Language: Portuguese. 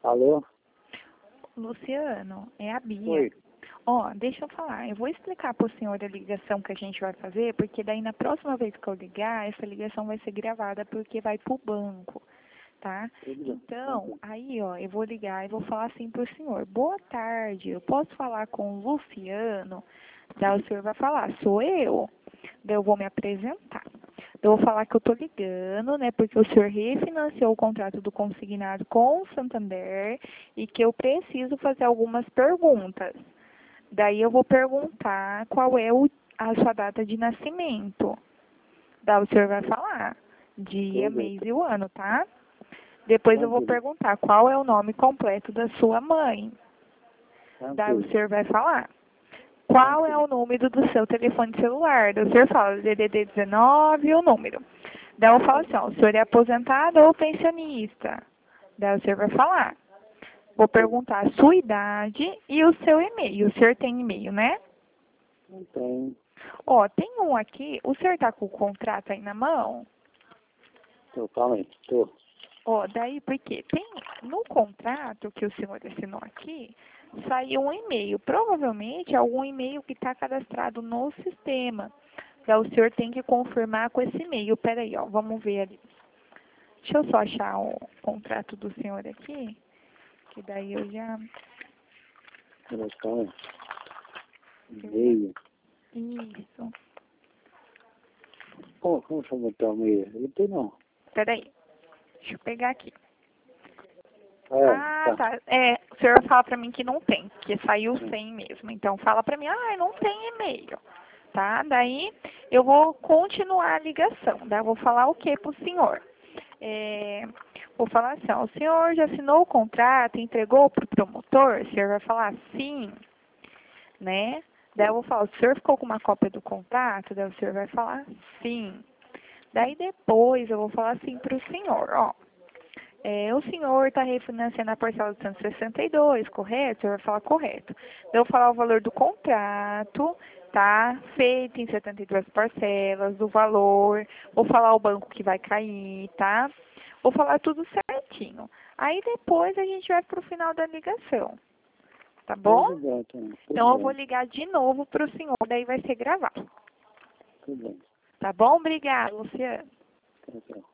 Alô? Luciano, é a Bia. Oi. Ó, deixa eu falar. Eu vou explicar para o senhor a ligação que a gente vai fazer, porque daí na próxima vez que eu ligar, essa ligação vai ser gravada porque vai pro banco, tá? Então, aí, ó, eu vou ligar e vou falar assim pro senhor. Boa tarde, eu posso falar com o Luciano? Daí o senhor vai falar, sou eu. Daí eu vou me apresentar. Eu vou falar que eu tô ligando, né, porque o senhor refinanciou o contrato do consignado com o Santander e que eu preciso fazer algumas perguntas. Daí eu vou perguntar qual é a sua data de nascimento. Daí o senhor vai falar dia, mês e o ano, tá? Depois eu vou perguntar qual é o nome completo da sua mãe. Daí o senhor vai falar qual é o número do seu telefone celular. Daí o senhor fala DDD 19 e o número. Daí eu falo assim, ó, o senhor é aposentado ou pensionista? Daí o senhor vai falar. Vou perguntar a sua idade e o seu e-mail. O senhor tem e-mail, né? Não tem. Ó, tem um aqui. O senhor tá com o contrato aí na mão? Calma aí, tô. Ó, daí porque tem no contrato que o senhor assinou aqui, saiu um e-mail. Provavelmente é algum e-mail que está cadastrado no sistema. Daí o senhor tem que confirmar com esse e-mail. Peraí, ó, vamos ver ali. Deixa eu só achar o contrato do senhor aqui, que daí eu já... Calma. E-mail. Isso. Como chama o e-mail? Não tem não. Peraí. Deixa eu pegar aqui. Tá. É, o senhor fala pra mim que não tem, que saiu sem mesmo. Então fala pra mim, não tem e-mail. Tá? Daí eu vou continuar a ligação. Daí eu vou falar o que pro senhor? Vou falar assim, ó, o senhor já assinou o contrato, entregou pro promotor? O senhor vai falar sim, né? Daí eu vou falar, o senhor ficou com uma cópia do contrato? Daí o senhor vai falar sim. Daí depois eu vou falar assim pro senhor, ó. O senhor está refinanciando a parcela de 162, correto? O senhor vai falar correto. Eu vou falar o valor do contrato, tá? Feito em 72 parcelas, do valor. Vou falar o banco que vai cair, tá? Vou falar tudo certinho. Aí depois a gente vai para o final da ligação. Tá bom? Então eu vou ligar de novo para o senhor, daí vai ser gravado. Tudo bem. Tá bom? Obrigada, Luciano. Tchau.